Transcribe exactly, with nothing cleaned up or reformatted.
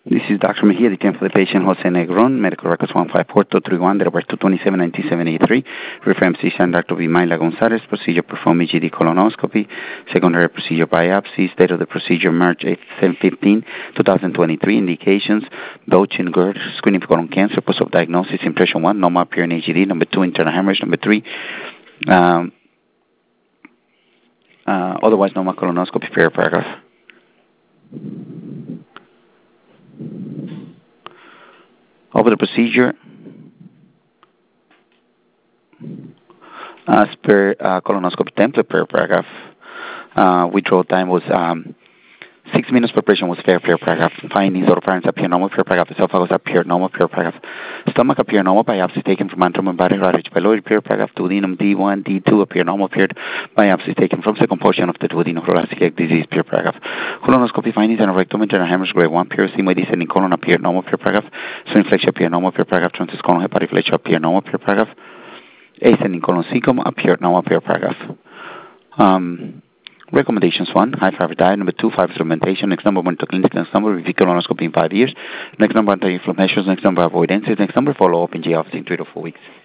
This is Doctor Mejia, the attempt for the patient Jose Negron, medical records one five four two three one, date of birth two twenty-seven nineteen seventy-three, reference physician Doctor Vimaila Gonzalez, procedure performed E G D colonoscopy, secondary procedure biopsies, date of the procedure March eighth, fifteenth, twenty twenty-three, indications, Belgian GERD, screening for colon cancer, post-op diagnosis, impression one, normal appearing E G D, number two, internal hemorrhage, number three, um, uh, otherwise normal colonoscopy, fair paragraph. Over the procedure, as per uh, colonoscopy template per paragraph, uh, withdrawal time was um, six minutes per patient was fair, fair paragraph. Findings, oropharynx appear normal, fair paragraph. Esophagus appear normal, fair paragraph. Stomach appear normal, biopsy taken from antrum and body ravage pylori, fair paragraph. Duodenum D one, D two appear normal, paired biopsy taken from second portion of the duodenothoracic egg disease, fair paragraph. Colonoscopy findings and rectum internal hemorrhage grade one, pure sigmoid descending colon appear normal, fair paragraph. Swing flexion appear normal, fair paragraph. Transcolon hepatic flexion appear normal, fair paragraph. Ascending colon cecum appear normal, fair paragraph. Um, Recommendations: one, high fiber diet. Number two, fiber supplementation. Next number, one to clinic. Next number, review colonoscopy in five years. Next number, anti-inflammation measures. Next number, avoid N SAIDs. Next number, follow up in G office in three to four weeks.